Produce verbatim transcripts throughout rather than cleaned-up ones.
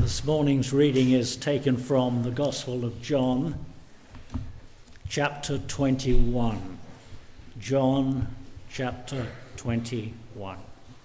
This morning's reading is taken from the Gospel of John, chapter twenty-one. John, chapter twenty-one.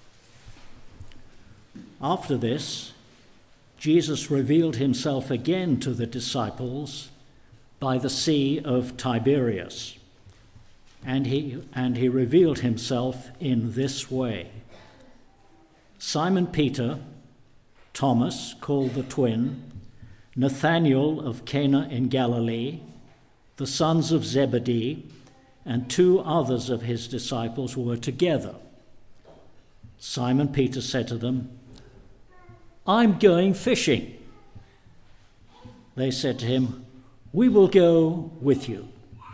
After this, Jesus revealed himself again to the disciples by the Sea of Tiberias, and he, and he revealed himself in this way. Simon Peter, Thomas, called the twin, Nathanael of Cana in Galilee, the sons of Zebedee, and two others of his disciples were together. Simon Peter said to them, "I'm going fishing." They said to him, "We will go with you."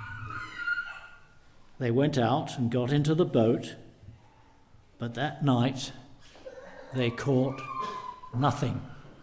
They went out and got into the boat, but that night they caught nothing.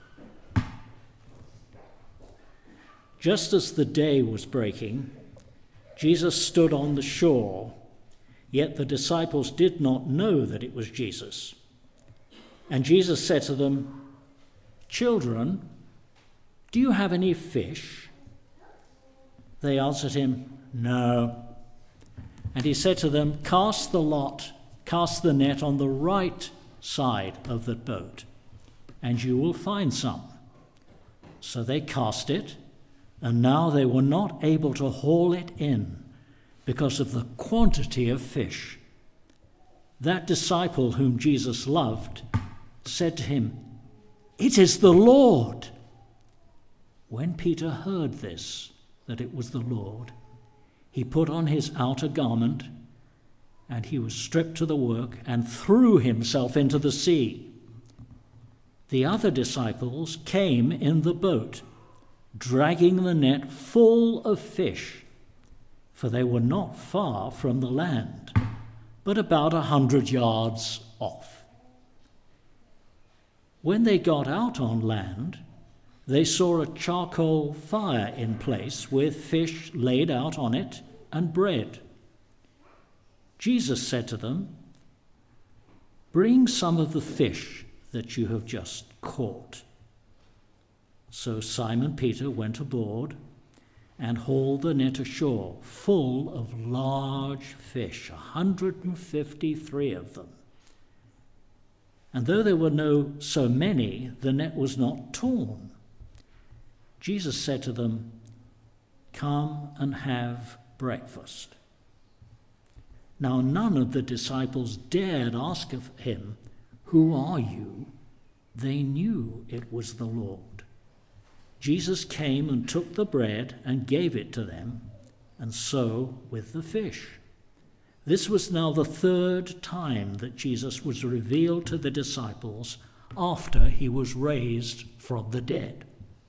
Just as the day was breaking, Jesus stood on the shore, yet the disciples did not know that it was Jesus. And Jesus said to them, "Children, do you have any fish?" They answered him, "No." And he said to them, "Cast the lot, cast the net on the right side of the boat, and you will find some." So they cast it, and now they were not able to haul it in because of the quantity of fish. That disciple whom Jesus loved said to him, "It is the Lord." When Peter heard this, that it was the Lord, he put on his outer garment, and he was stripped to the work and threw himself into the sea. The other disciples came in the boat, dragging the net full of fish, for they were not far from the land, but about a hundred yards off. When they got out on land, they saw a charcoal fire in place with fish laid out on it and bread. Jesus said to them, "Bring some of the fish that you have just caught." So Simon Peter went aboard and hauled the net ashore, full of large fish, one hundred fifty-three of them. And though there were no so many, the net was not torn. Jesus said to them, "Come and have breakfast." Now none of the disciples dared ask of him, "Who are you?" They knew it was the Lord. Jesus came and took the bread and gave it to them, and so with the fish. This was now the third time that Jesus was revealed to the disciples after he was raised from the dead.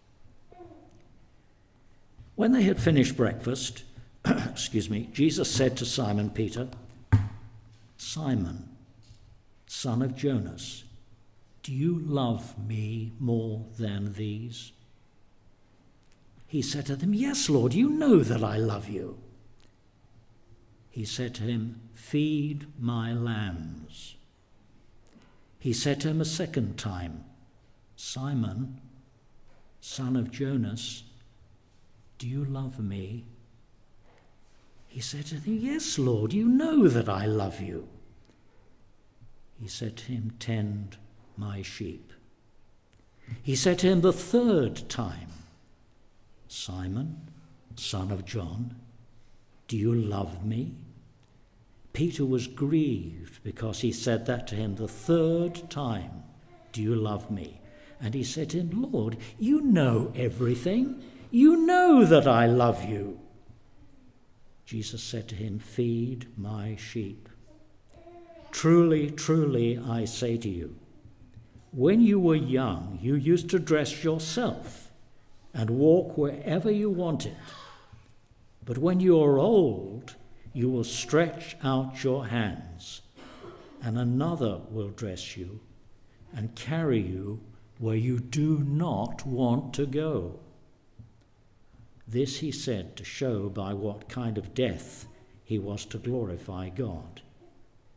When they had finished breakfast, excuse me, Jesus said to Simon Peter, "Simon, son of Jonas, do you love me more than these?" He said to them, "Yes, Lord, you know that I love you." He said to him, "Feed my lambs." He said to him a second time, "Simon, son of Jonas, do you love me?" He said to him, "Yes, Lord, you know that I love you." He said to him, "Tend my sheep." He said to him the third time, "Simon, son of John, do you love me?" Peter was grieved because he said that to him the third time, "Do you love me?" And he said to him, "Lord, you know everything. You know that I love you." Jesus said to him, "Feed my sheep. Truly, truly, I say to you, when you were young, you used to dress yourself and walk wherever you wanted. But when you are old, you will stretch out your hands, and another will dress you and carry you where you do not want to go." This he said to show by what kind of death he was to glorify God.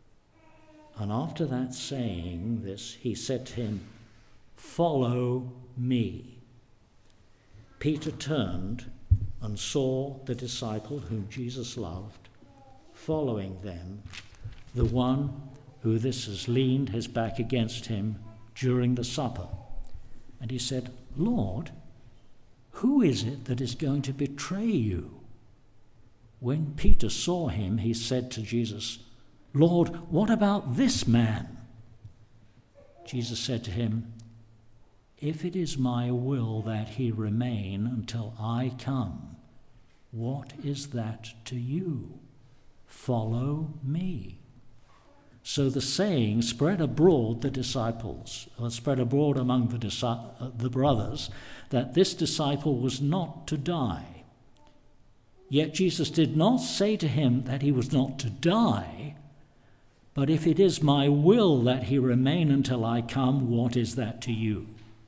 And after that saying this, he said to him, "Follow me." Peter turned and saw the disciple whom Jesus loved following them, the one who this has leaned his back against him during the supper. And he said, "Lord, who is it that is going to betray you?" When Peter saw him, he said to Jesus, "Lord, what about this man?" Jesus said to him, "If it is my will that he remain until I come, what is that to you? Follow me." So the saying spread abroad the disciples, or spread abroad among the, disi- the brothers, that this disciple was not to die. Yet Jesus did not say to him that he was not to die, but if it is my will that he remain until I come, what is that to you?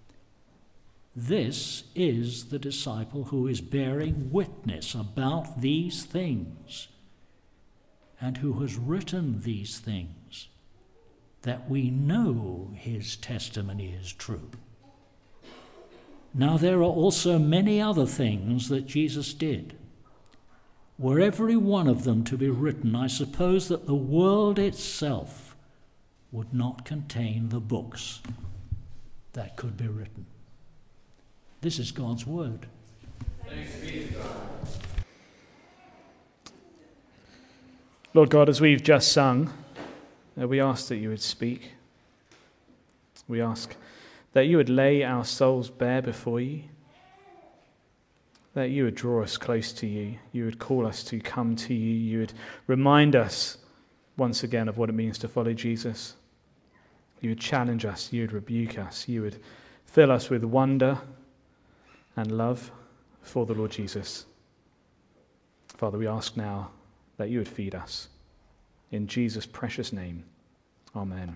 This is the disciple who is bearing witness about these things, and who has written these things, that we know his testimony is true. Now there are also many other things that Jesus did. Were every one of them to be written, I suppose that the world itself would not contain the books that could be written. This is God's word. Thanks be to God. Lord God, as we've just sung, uh, we ask that you would speak. We ask that you would lay our souls bare before you, that you would draw us close to you, you would call us to come to you, you would remind us once again of what it means to follow Jesus. You would challenge us, you would rebuke us, you would fill us with wonder and love for the Lord Jesus. Father, we ask now that you would feed us. In Jesus' precious name, amen.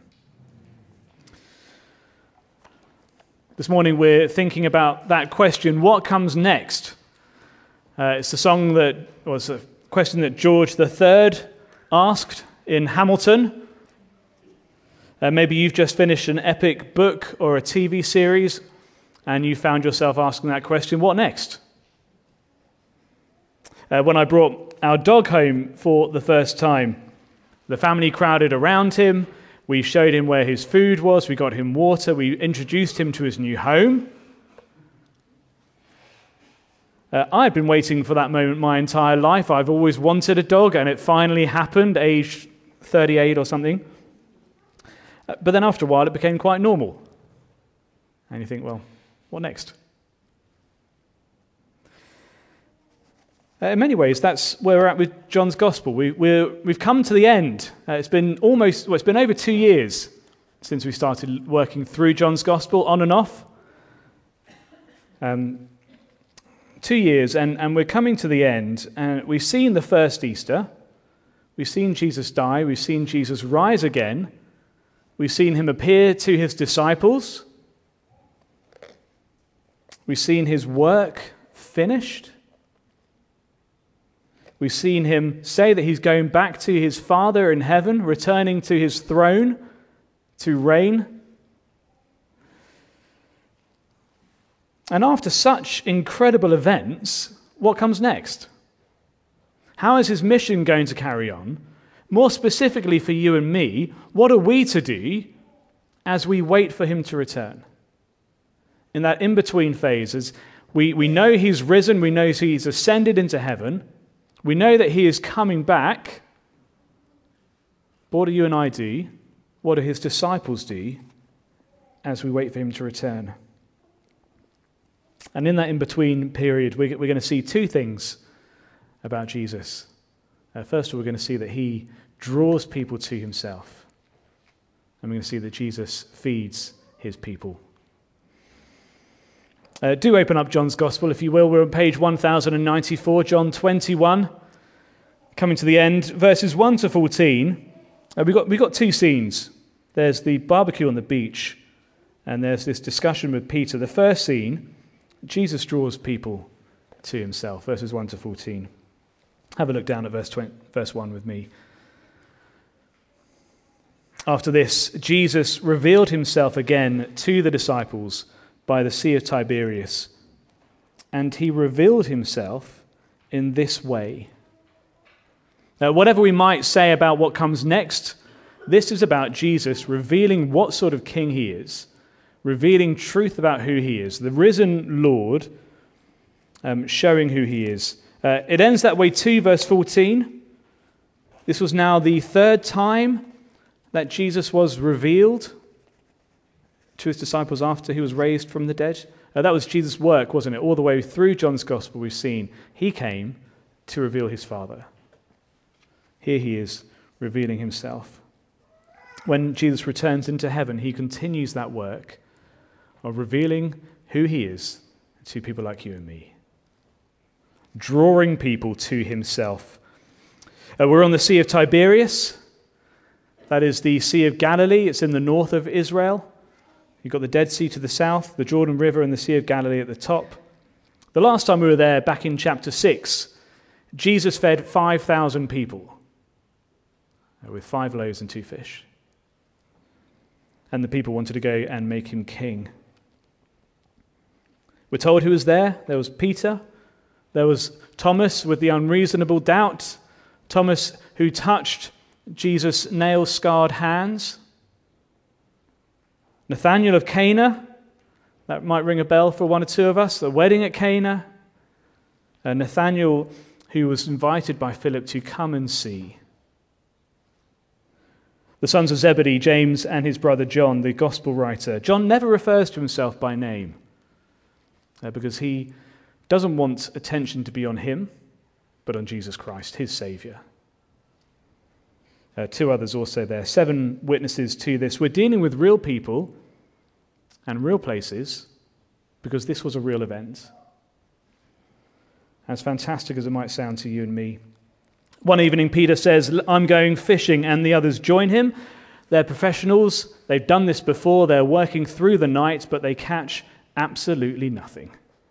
This morning we're thinking about that question, what comes next? Uh, it's a song that was a question that George the Third asked in Hamilton. Uh, maybe you've just finished an epic book or a T V series and you found yourself asking that question, what next? Uh, when I brought our dog home for the first time, the family crowded around him. We showed him where his food was. We got him water. We introduced him to his new home. Uh, I've been waiting for that moment my entire life. I've always wanted a dog, and it finally happened, age thirty-eight or something. Uh, but then after a while, it became quite normal. And you think, well, what next? Uh, in many ways, that's where we're at with John's Gospel. We, we're, we've come to the end. Uh, it's been almost, well, it's been over two years since we started working through John's Gospel, on and off. Um, two years, and, and we're coming to the end. And we've seen the first Easter. We've seen Jesus die. We've seen Jesus rise again. We've seen him appear to his disciples. We've seen his work finished. We've seen him say that he's going back to his Father in heaven, returning to his throne to reign. And after such incredible events, what comes next? How is his mission going to carry on? More specifically for you and me, what are we to do as we wait for him to return? In that in-between phase, as we, we know he's risen, we know he's ascended into heaven, we know that he is coming back. What do you and I do? What do his disciples do as we wait for him to return? And in that in-between period, we're going to see two things about Jesus. Uh, first of all, we're going to see that he draws people to himself. And we're going to see that Jesus feeds his people. Uh, do open up John's Gospel, if you will. We're on page one thousand ninety-four, John twenty-one. Coming to the end, verses one to fourteen. Uh, we've got, we've got two scenes. There's the barbecue on the beach, and there's this discussion with Peter. The first scene, Jesus draws people to himself, verses one to fourteen. Have a look down at verse twenty, verse one with me. After this, Jesus revealed himself again to the disciples by the Sea of Tiberias, and he revealed himself in this way. Now, whatever we might say about what comes next, this is about Jesus revealing what sort of king he is, revealing truth about who he is, the risen Lord, um, showing who he is. Uh, it ends that way too, verse fourteen. This was now the third time that Jesus was revealed to his disciples after he was raised from the dead. Uh, that was Jesus' work, wasn't it? All the way through John's Gospel we've seen he came to reveal his Father. Here he is revealing himself. When Jesus returns into heaven, he continues that work of revealing who he is to people like you and me, drawing people to himself. Uh, we're on the Sea of Tiberias. That is the Sea of Galilee. It's in the north of Israel. You've got the Dead Sea to the south, the Jordan River and the Sea of Galilee at the top. The last time we were there, back in chapter six, Jesus fed five thousand people with five loaves and two fish. And the people wanted to go and make him king. We're told who was there. There was Peter. There was Thomas with the unreasonable doubt. Thomas who touched Jesus' nail-scarred hands. Nathanael of Cana, that might ring a bell for one or two of us, the wedding at Cana. Uh, Nathanael, who was invited by Philip to come and see. The sons of Zebedee, James and his brother John, the gospel writer. John never refers to himself by name uh, because he doesn't want attention to be on him, but on Jesus Christ, his Saviour. Uh, two others also there. Seven witnesses to this. We're dealing with real people and real places because this was a real event. As fantastic as it might sound to you and me. One evening, Peter says, I'm going fishing, and the others join him. They're professionals. They've done this before. They're working through the night, but they catch absolutely nothing.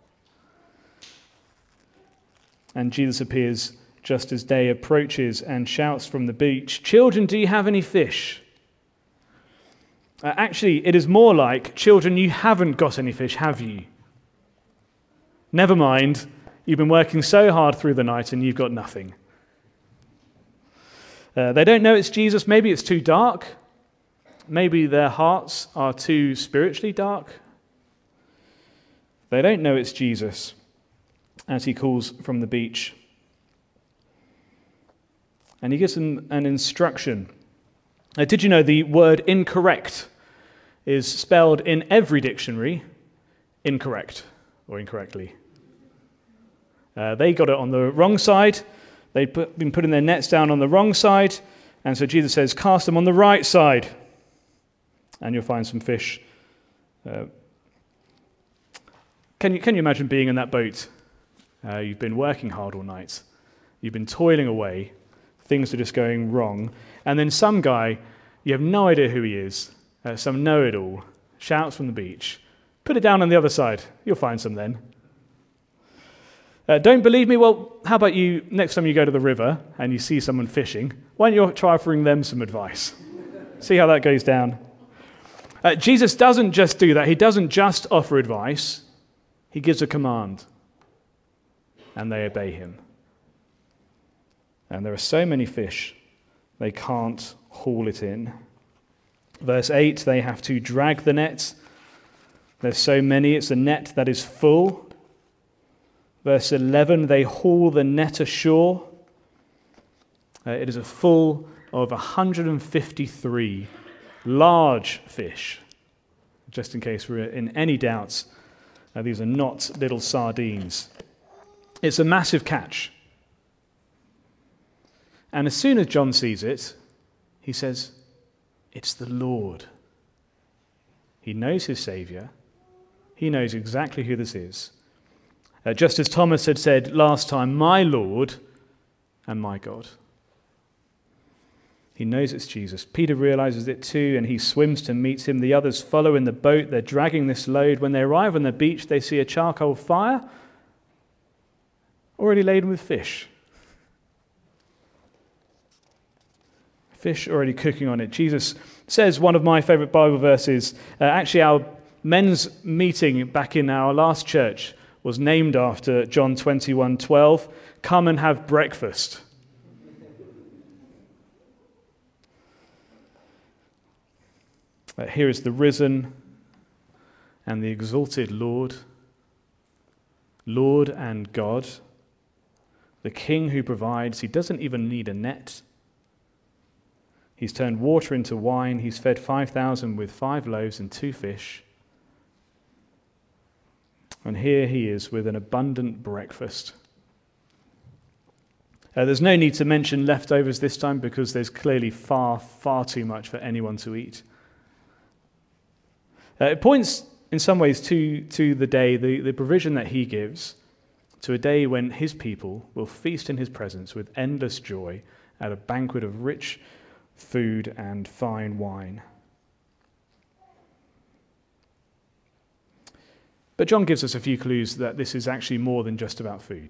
And Jesus appears just as day approaches and shouts from the beach, children, do you have any fish? Uh, actually, it is more like, children, you haven't got any fish, have you? Never mind, you've been working so hard through the night and you've got nothing. Uh, they don't know it's Jesus. Maybe it's too dark. Maybe their hearts are too spiritually dark. They don't know it's Jesus as he calls from the beach. And he gives them an instruction. Now, did you know the word incorrect is spelled in every dictionary incorrect or incorrectly? Uh, they got it on the wrong side. They'd put, been putting their nets down on the wrong side. And so Jesus says, cast them on the right side. And you'll find some fish. Uh, can you, can you imagine being in that boat? Uh, you've been working hard all night. You've been toiling away. Things are just going wrong. And then some guy, you have no idea who he is, uh, some know-it-all, shouts from the beach, put it down on the other side. You'll find some then. Uh, don't believe me? Well, how about you, next time you go to the river and you see someone fishing, why don't you try offering them some advice? See how that goes down. Uh, Jesus doesn't just do that. He doesn't just offer advice. He gives a command. And they obey him. And there are so many fish, they can't haul it in. Verse eight, they have to drag the net. There's so many, it's a net that is full. Verse eleven, they haul the net ashore. Uh, it is a full of one hundred fifty-three large fish. Just in case we're in any doubts, uh, these are not little sardines. It's a massive catch. And as soon as John sees it, he says, it's the Lord. He knows his Saviour. He knows exactly who this is. Uh, just as Thomas had said last time, my Lord and my God. He knows it's Jesus. Peter realizes it too, and he swims to meet him. The others follow in the boat. They're dragging this load. When they arrive on the beach, they see a charcoal fire already laden with fish. Fish already cooking on it. Jesus says one of my favorite Bible verses, uh, actually our men's meeting back in our last church was named after John twenty-one twelve. Come and have breakfast. But here is the risen and the exalted Lord, Lord and God, the King who provides. He doesn't even need a net. He's turned water into wine. He's fed five thousand with five loaves and two fish. And here he is with an abundant breakfast. Uh, there's no need to mention leftovers this time because there's clearly far, far too much for anyone to eat. Uh, it points in some ways to, to the day, the, the provision that he gives, to a day when his people will feast in his presence with endless joy at a banquet of rich food and fine wine. But John gives us a few clues that this is actually more than just about food.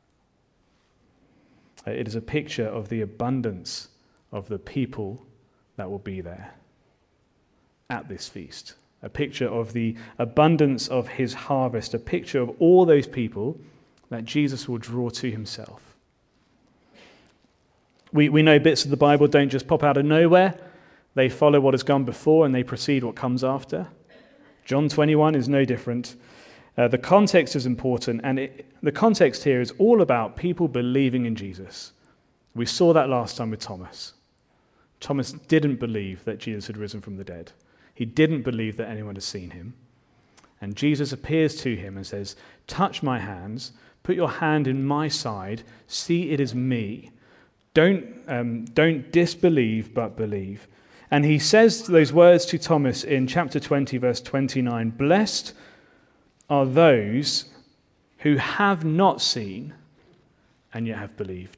It is a picture of the abundance of the people that will be there at this feast. A picture of the abundance of his harvest, a picture of all those people that Jesus will draw to himself. We, we know bits of the Bible don't just pop out of nowhere. They follow what has gone before and they precede what comes after. John twenty-one is no different. Uh, the context is important, and it, the context here is all about people believing in Jesus. We saw that last time with Thomas. Thomas didn't believe that Jesus had risen from the dead. He didn't believe that anyone had seen him. And Jesus appears to him and says, touch my hands, put your hand in my side, see it is me. Don't, um, don't disbelieve, but believe. And he says those words to Thomas in chapter twenty, verse twenty-nine, blessed are those who have not seen and yet have believed.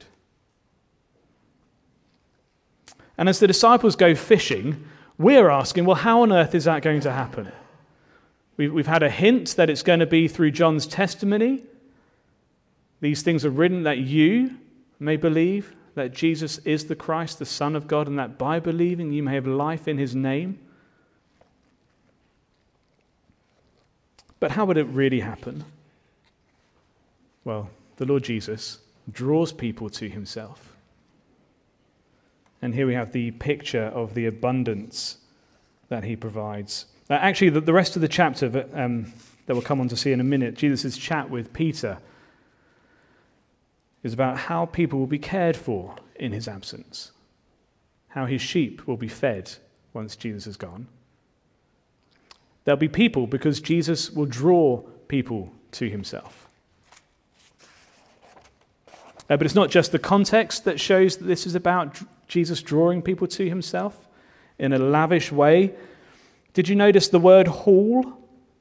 And as the disciples go fishing, we're asking, well, how on earth is that going to happen? We've, we've had a hint that it's going to be through John's testimony. These things are written that you may believe that Jesus is the Christ, the Son of God, and that by believing you may have life in his name. But how would it really happen? Well, the Lord Jesus draws people to himself. And here we have the picture of the abundance that he provides. Uh, actually, the, the rest of the chapter that, um, that we'll come on to see in a minute, Jesus' chat with Peter, is about how people will be cared for in his absence, how his sheep will be fed once Jesus is gone. There'll be people because Jesus will draw people to himself. Uh, but it's not just the context that shows that this is about Jesus drawing people to himself in a lavish way. Did you notice the word haul?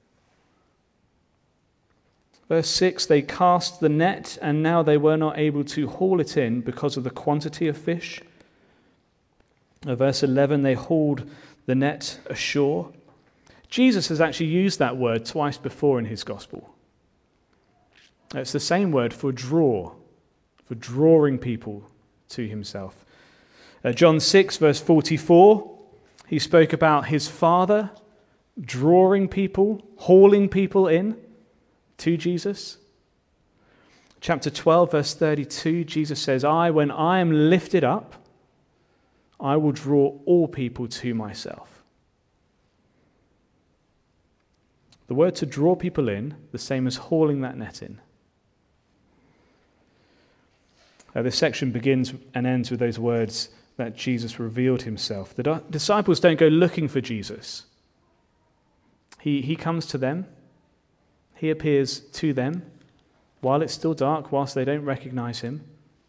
Verse six, they cast the net and now they were not able to haul it in because of the quantity of fish. Uh, verse eleven, they hauled the net ashore. Jesus has actually used that word twice before in his gospel. It's the same word for draw, for drawing people to himself. Uh, John six, verse forty-four, he spoke about his Father drawing people, hauling people in to Jesus. Chapter twelve, verse thirty-two, Jesus says, I, when I am lifted up, I will draw all people to myself. The word to draw people in, the same as hauling that net in. Uh, this section begins and ends with those words that Jesus revealed himself. The di- disciples don't go looking for Jesus. He, he comes to them. He appears to them while it's still dark, whilst they don't recognize him.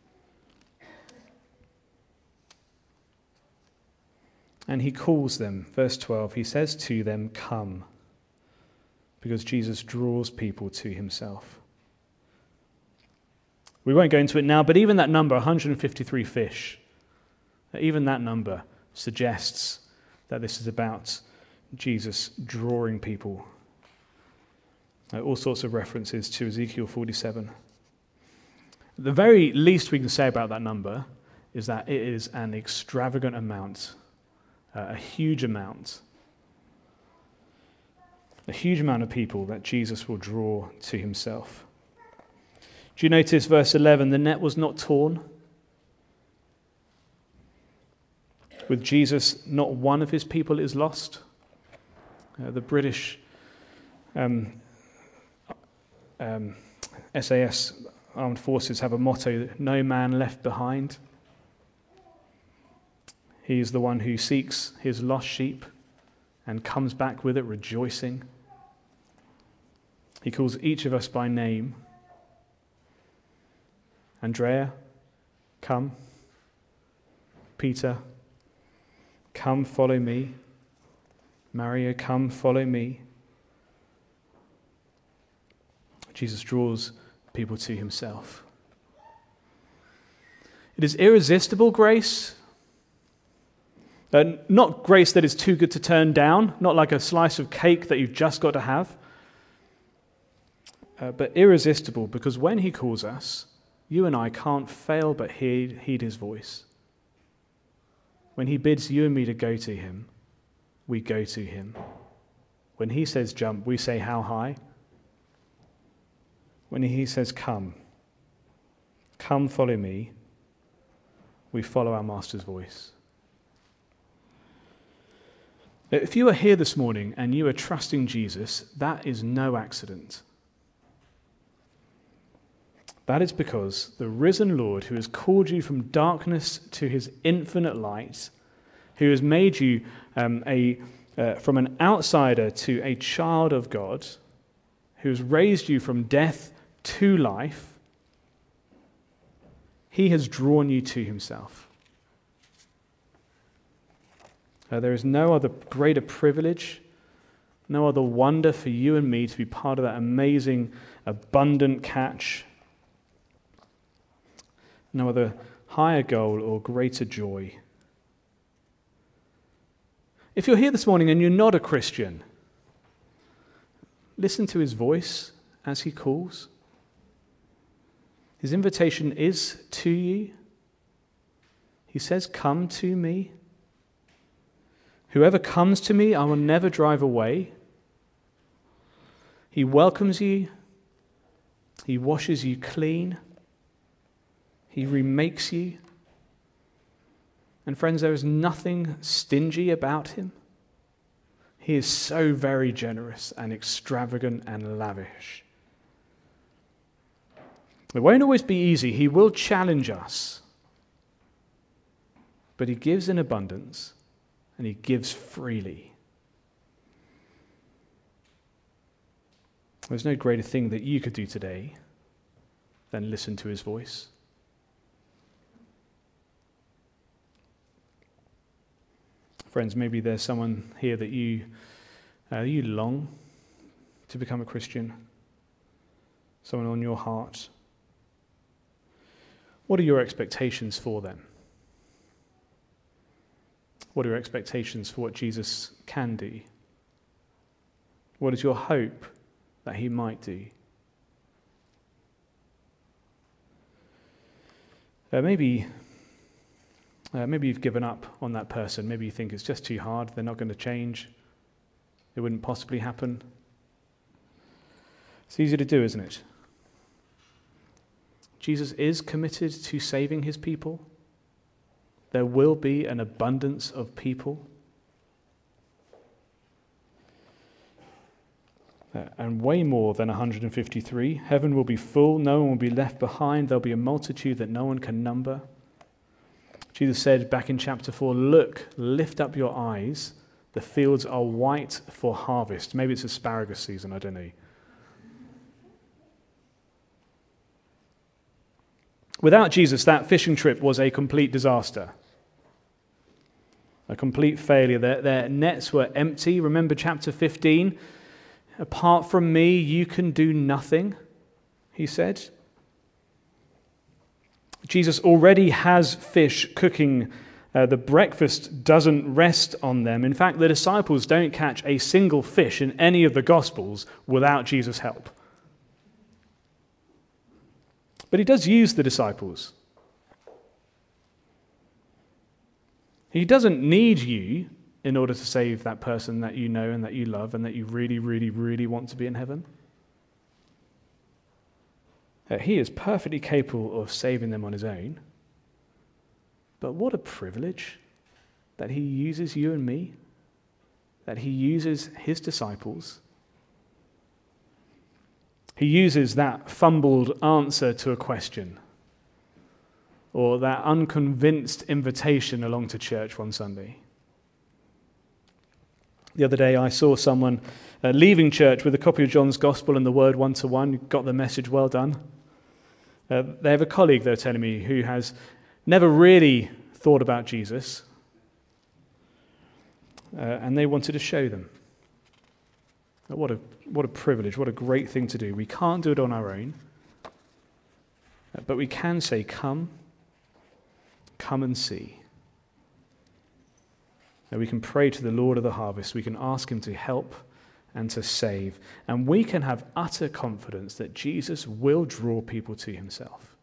And he calls them. Verse twelve, he says to them, come. Because Jesus draws people to himself. We won't go into it now, but even that number, one hundred fifty-three fish, even that number suggests that this is about Jesus drawing people. Uh, all sorts of references to Ezekiel forty-seven. The very least we can say about that number is that it is an extravagant amount, uh, a huge amount. a huge amount of people that Jesus will draw to himself. Do you notice verse eleven? The net was not torn. With Jesus, not one of his people is lost. Uh, the British um, um, S A S Armed Forces have a motto, no man left behind. He is the one who seeks his lost sheep and comes back with it rejoicing. He calls each of us by name. Andrea, come. Peter, come follow me. Mario, come follow me. Jesus draws people to himself. It is irresistible grace. Uh, not grace that is too good to turn down, not like a slice of cake that you've just got to have, uh, but irresistible because when he calls us, you and I can't fail but heed, heed his voice. When he bids you and me to go to him, we go to him. When he says jump, we say how high? When he says come, come follow me, we follow our master's voice. If you are here this morning and you are trusting Jesus, that is no accident. That is because the risen Lord, who has called you from darkness to his infinite light, who has made you um, a uh, from an outsider to a child of God, who has raised you from death to life, he has drawn you to himself. Uh, there is no other greater privilege, no other wonder for you and me to be part of that amazing, abundant catch. No other higher goal or greater joy. If you're here this morning and you're not a Christian, listen to his voice as he calls. His invitation is to you. He says, come to me. Whoever comes to me, I will never drive away. He welcomes you. He washes you clean. He remakes you. And friends, there is nothing stingy about him. He is so very generous and extravagant and lavish. It won't always be easy. He will challenge us. But he gives in abundance. And he gives freely. There's no greater thing that you could do today than listen to his voice. Friends, maybe there's someone here that you uh, you long to become a Christian. Someone on your heart. What are your expectations for them? What are your expectations for what Jesus can do? What is your hope that he might do? Uh, maybe, uh, maybe you've given up on that person. Maybe you think it's just too hard. They're not going to change. It wouldn't possibly happen. It's easy to do, isn't it? Jesus is committed to saving his people. There will be an abundance of people. Uh, and way more than one hundred fifty-three. Heaven will be full. No one will be left behind. There'll be a multitude that no one can number. Jesus said back in chapter four, look, lift up your eyes. The fields are white for harvest. Maybe it's asparagus season, I don't know. Without Jesus, that fishing trip was a complete disaster. A complete failure. Their, their nets were empty. Remember chapter fifteen? Apart from me, you can do nothing, he said. Jesus already has fish cooking. Uh, the breakfast doesn't rest on them. In fact, the disciples don't catch a single fish in any of the Gospels without Jesus' help. But he does use the disciples. He doesn't need you in order to save that person that you know and that you love and that you really, really, really want to be in heaven. Uh, he is perfectly capable of saving them on his own. But what a privilege that he uses you and me, that he uses his disciples. He uses that fumbled answer to a question, or that unconvinced invitation along to church one Sunday. The other day I saw someone uh, leaving church with a copy of John's Gospel and the Word one-to-one, got the message, well done. Uh, they have a colleague, they're telling me, who has never really thought about Jesus, uh, and they wanted to show them. What a, what a privilege, what a great thing to do. We can't do it on our own, uh, but we can say, come, come and see. And we can pray to the Lord of the harvest. We can ask him to help and to save. And we can have utter confidence that Jesus will draw people to himself.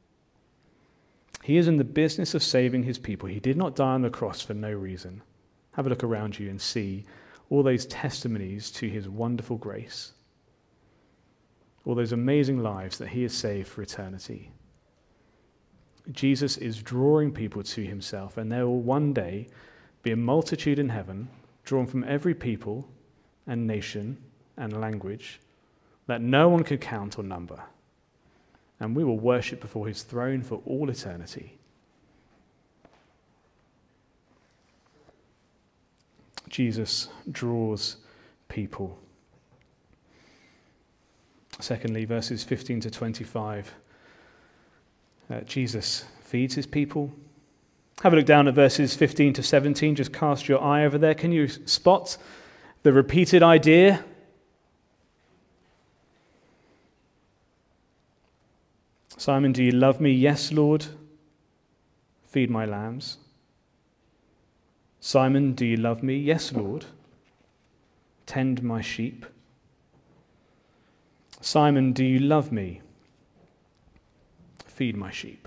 He is in the business of saving his people. He did not die on the cross for no reason. Have a look around you and see all those testimonies to his wonderful grace. All those amazing lives that he has saved for eternity. Jesus is drawing people to himself, and there will one day be a multitude in heaven, drawn from every people and nation and language, that no one could count or number. And we will worship before his throne for all eternity. Jesus draws people. Secondly, verses fifteen to twenty-five. Uh, Jesus feeds his people. Have a look down at verses fifteen to seventeen. Just cast your eye over there. Can you spot the repeated idea? Simon, do you love me? Yes, Lord. Feed my lambs. Simon, do you love me? Yes, Lord. Tend my sheep. Simon, do you love me? Feed my sheep.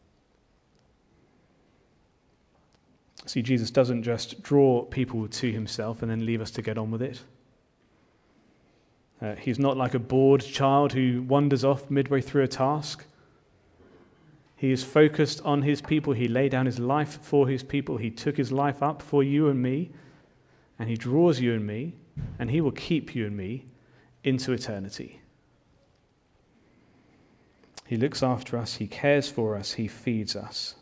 See, Jesus doesn't just draw people to himself and then leave us to get on with it. Uh, he's not like a bored child who wanders off midway through a task. He is focused on his people. He laid down his life for his people. He took his life up for you and me, and he draws you and me, and he will keep you and me into eternity. He looks after us. He cares for us. He feeds us.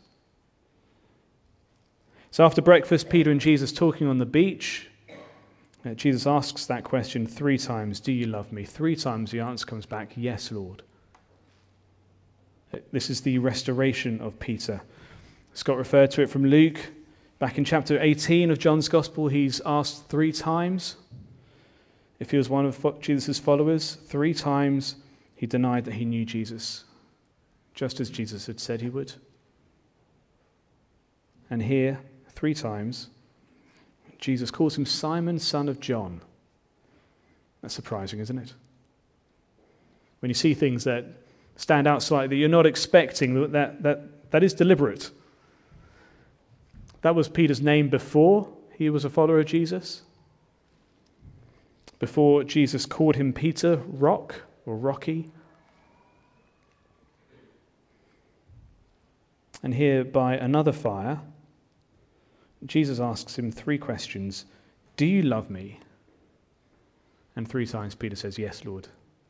So after breakfast, Peter and Jesus talking on the beach, uh, Jesus asks that question three times, do you love me? Three times the answer comes back, yes, Lord. This is the restoration of Peter. Scott referred to it from Luke. Back in chapter eighteen of John's Gospel, he's asked three times if he was one of Jesus' followers. Three times he denied that he knew Jesus, just as Jesus had said he would. And here, three times, Jesus calls him Simon, son of John. That's surprising, isn't it? When you see things that stand out slightly, you're not expecting, that, that, that is deliberate. That was Peter's name before he was a follower of Jesus. Before Jesus called him Peter, Rock or Rocky. And here, by another fire, Jesus asks him three questions. Do you love me? And three times Peter says, yes, Lord.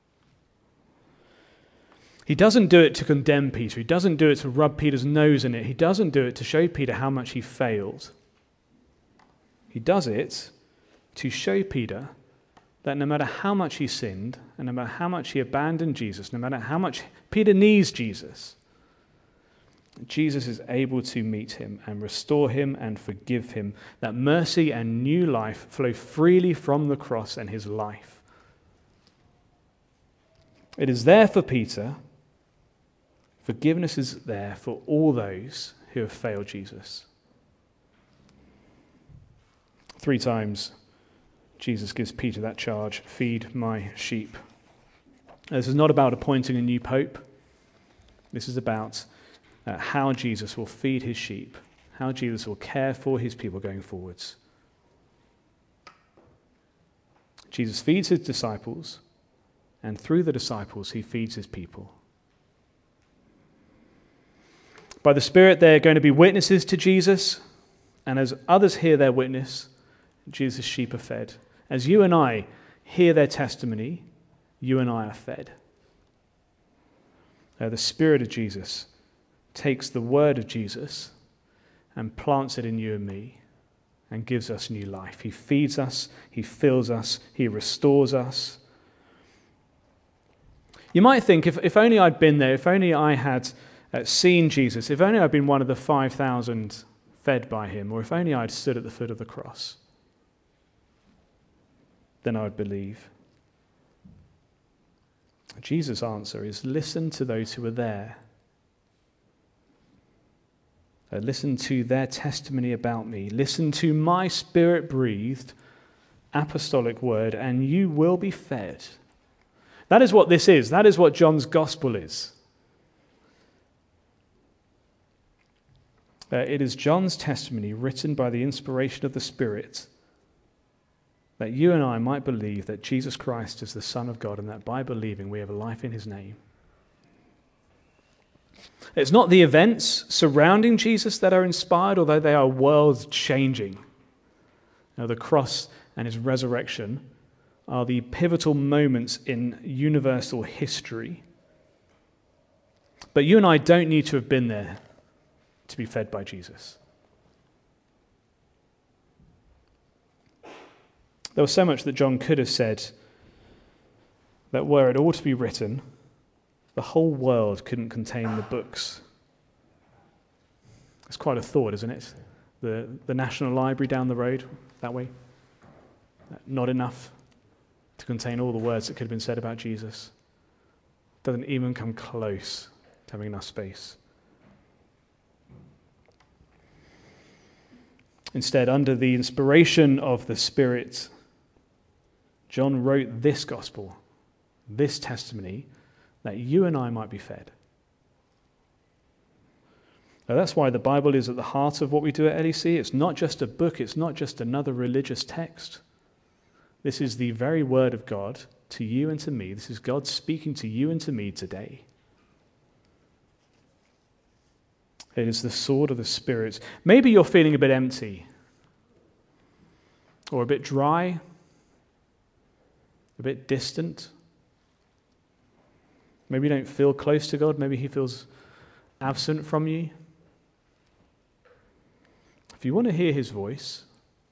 He doesn't do it to condemn Peter. He doesn't do it to rub Peter's nose in it. He doesn't do it to show Peter how much he failed. He does it to show Peter that no matter how much he sinned, and no matter how much he abandoned Jesus, no matter how much Peter needs Jesus, Jesus is able to meet him and restore him and forgive him. That mercy and new life flow freely from the cross and his life. It is there for Peter. Forgiveness is there for all those who have failed Jesus. Three times Jesus gives Peter that charge, feed my sheep. This is not about appointing a new pope. This is about Uh, how Jesus will feed his sheep, how Jesus will care for his people going forwards. Jesus feeds his disciples, and through the disciples, he feeds his people. By the Spirit, they're going to be witnesses to Jesus, and as others hear their witness, Jesus' sheep are fed. As you and I hear their testimony, you and I are fed. Uh, the Spirit of Jesus takes the word of Jesus and plants it in you and me and gives us new life. He feeds us, he fills us, he restores us. You might think, if, if only I'd been there, if only I had uh, seen Jesus, if only I'd been one of the five thousand fed by him, or if only I'd stood at the foot of the cross, then I would believe. Jesus' answer is, listen to those who are there. Uh, listen to their testimony about me. Listen to my Spirit-breathed apostolic word, and you will be fed. That is what this is. That is what John's gospel is. Uh, it is John's testimony written by the inspiration of the Spirit, that you and I might believe that Jesus Christ is the Son of God, and that by believing we have a life in his name. It's not the events surrounding Jesus that are inspired, although they are world-changing. Now, the cross and his resurrection are the pivotal moments in universal history. But you and I don't need to have been there to be fed by Jesus. There was so much that John could have said that were it all to be written, the whole world couldn't contain the books. It's quite a thought, isn't it? The, the National Library down the road, that way, not enough to contain all the words that could have been said about Jesus. Doesn't even come close to having enough space. Instead, under the inspiration of the Spirit, John wrote this gospel, this testimony, that you and I might be fed. Now, that's why the Bible is at the heart of what we do at L E C. It's not just a book, it's not just another religious text. This is the very word of God to you and to me. This is God speaking to you and to me today. It is the sword of the Spirit. Maybe you're feeling a bit empty, or a bit dry, a bit distant. Maybe you don't feel close to God. Maybe he feels absent from you. If you want to hear his voice,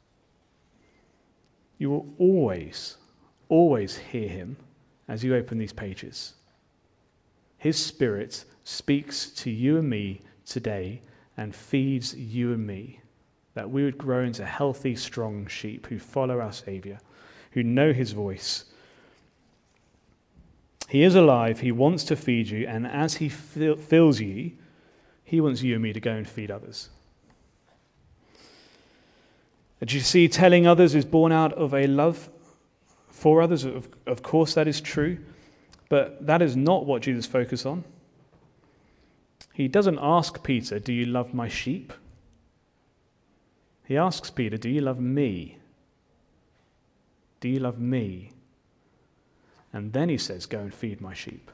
you will always, always hear him as you open these pages. His Spirit speaks to you and me today and feeds you and me, that we would grow into healthy, strong sheep who follow our Savior, who know his voice. He is alive, he wants to feed you, and as he fill, fills you, he wants you and me to go and feed others. As you see, telling others is born out of a love for others. Of, of course, that is true, but that is not what Jesus focused on. He doesn't ask Peter, do you love my sheep? He asks Peter, do you love me? Do you love me? And then he says, go and feed my sheep.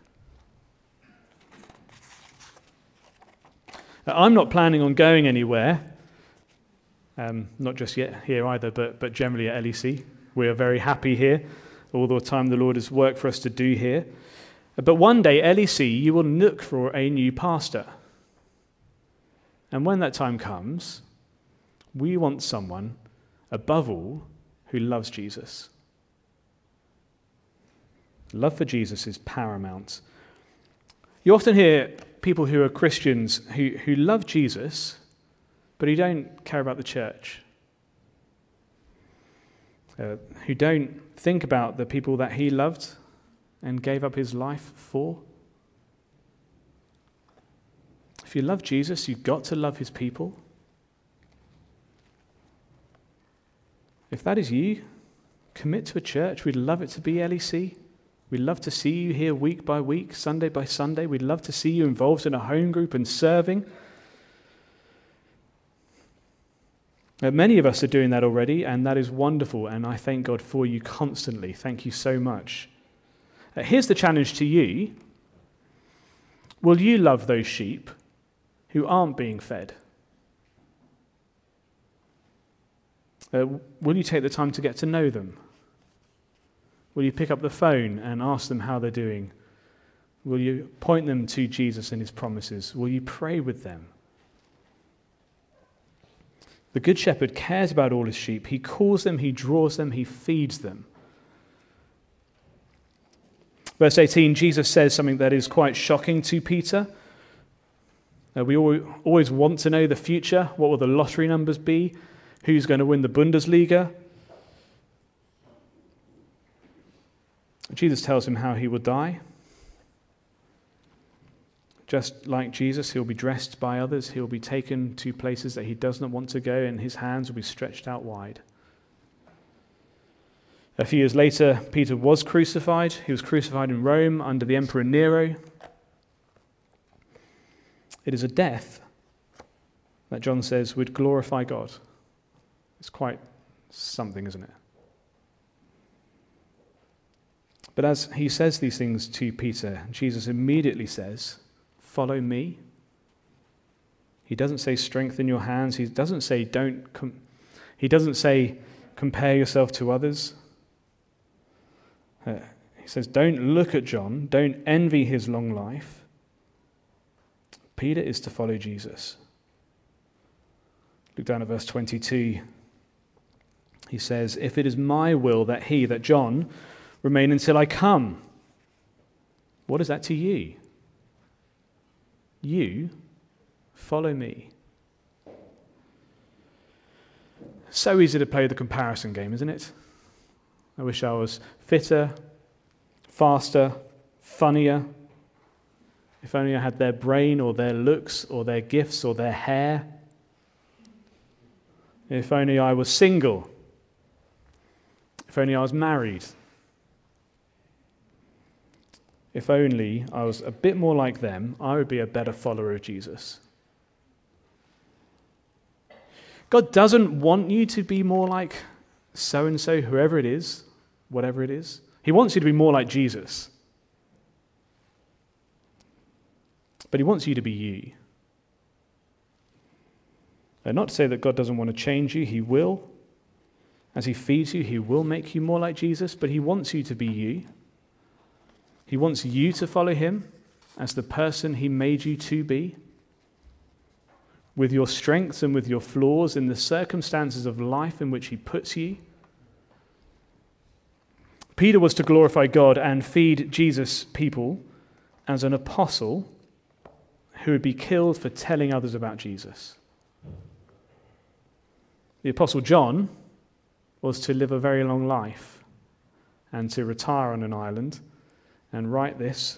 Now, I'm not planning on going anywhere, um, not just yet here either, but, but generally at L E C. We are very happy here, all the time the Lord has worked for us to do here. But one day, L E C, you will look for a new pastor. And when that time comes, we want someone, above all, who loves Jesus. Love for Jesus is paramount. You often hear people who are Christians who, who love Jesus, but who don't care about the church, uh, who don't think about the people that he loved and gave up his life for. If you love Jesus, you've got to love his people. If that is you, commit to a church. We'd love it to be L E C. We'd love to see you here week by week, Sunday by Sunday. We'd love to see you involved in a home group and serving. Uh, many of us are doing that already, and that is wonderful, and I thank God for you constantly. Thank you so much. Uh, here's the challenge to you. Will you love those sheep who aren't being fed? Uh, will you take the time to get to know them? Will you pick up the phone and ask them how they're doing? Will you point them to Jesus and his promises? Will you pray with them? The Good Shepherd cares about all his sheep. He calls them, he draws them, he feeds them. Verse eighteen, Jesus says something that is quite shocking to Peter. Uh, we always want to know the future. What will the lottery numbers be? Who's going to win the Bundesliga? Jesus tells him how he will die. Just like Jesus, he'll be dressed by others. He'll be taken to places that he does not want to go, and his hands will be stretched out wide. A few years later, Peter was crucified. He was crucified in Rome under the Emperor Nero. It is a death that John says would glorify God. It's quite something, isn't it? But as he says these things to Peter, Jesus immediately says, "Follow me." He doesn't say strengthen your hands. He doesn't say don't. Com- he doesn't say compare yourself to others. Uh, he says don't look at John. Don't envy his long life. Peter is to follow Jesus. Look down at verse twenty-two. He says, "If it is my will that he, that John, remain until I come." What is that to you? You follow me. So easy to play the comparison game, isn't it? I wish I was fitter, faster, funnier. If only I had their brain or their looks or their gifts or their hair. If only I was single. If only I was married. If only I was a bit more like them, I would be a better follower of Jesus. God doesn't want you to be more like so-and-so, whoever it is, whatever it is. He wants you to be more like Jesus. But he wants you to be you. And not to say that God doesn't want to change you, he will. As he feeds you, he will make you more like Jesus, but he wants you to be you. He wants you to follow him as the person he made you to be, with your strengths and with your flaws in the circumstances of life in which he puts you. Peter was to glorify God and feed Jesus' people as an apostle who would be killed for telling others about Jesus. The apostle John was to live a very long life and to retire on an island and write this,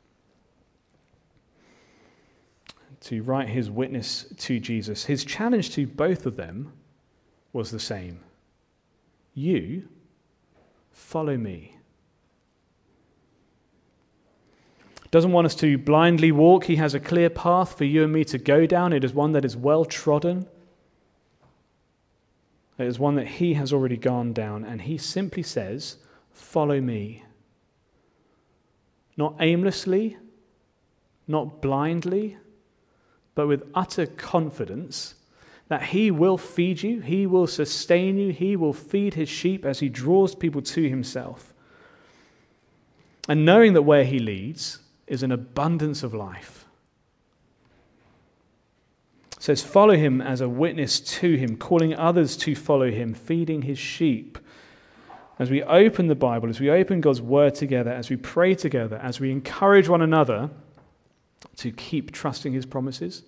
to write his witness to Jesus. His challenge to both of them was the same. You follow me. Doesn't want us to blindly walk. He has a clear path for you and me to go down. It is one that is well trodden. It is one that he has already gone down, and he simply says, follow me. Not aimlessly, not blindly, but with utter confidence that he will feed you, he will sustain you, he will feed his sheep as he draws people to himself. And knowing that where he leads is an abundance of life. It says, follow him as a witness to him, calling others to follow him, feeding his sheep. As we open the Bible, as we open God's word together, as we pray together, as we encourage one another to keep trusting his promises.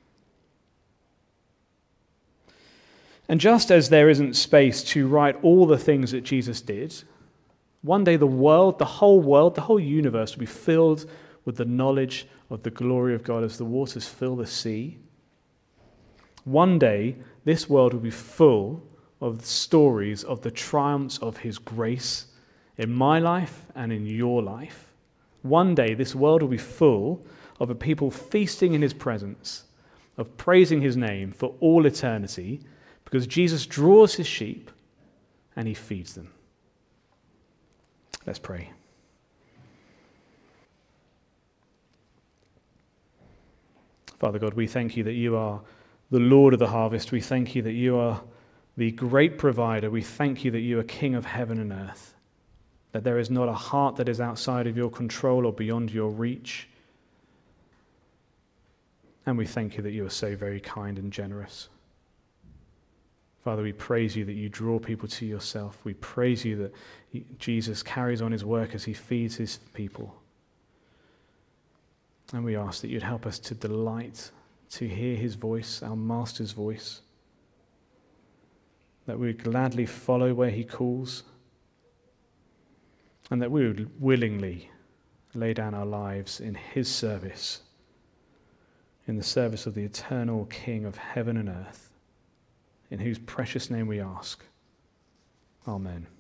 And just as there isn't space to write all the things that Jesus did, one day the world, the whole world, the whole universe will be filled with the knowledge of the glory of God as the waters fill the sea. One day, this world will be full of stories of the triumphs of his grace in my life and in your life. One day, this world will be full of a people feasting in his presence, of praising his name for all eternity, Because Jesus draws his sheep and he feeds them. Let's pray. Father God, we thank you that you are the Lord of the harvest. We thank you that you are the great provider. We thank you that you are King of heaven and earth, that there is not a heart that is outside of your control or beyond your reach. And we thank you that you are so very kind and generous. Father, we praise you that you draw people to yourself. We praise you that he, Jesus carries on his work as he feeds his people. And we ask that you'd help us to delight to hear his voice, our Master's voice, that we would gladly follow where he calls, and that we would willingly lay down our lives in his service, in the service of the eternal King of heaven and earth, in whose precious name we ask. Amen.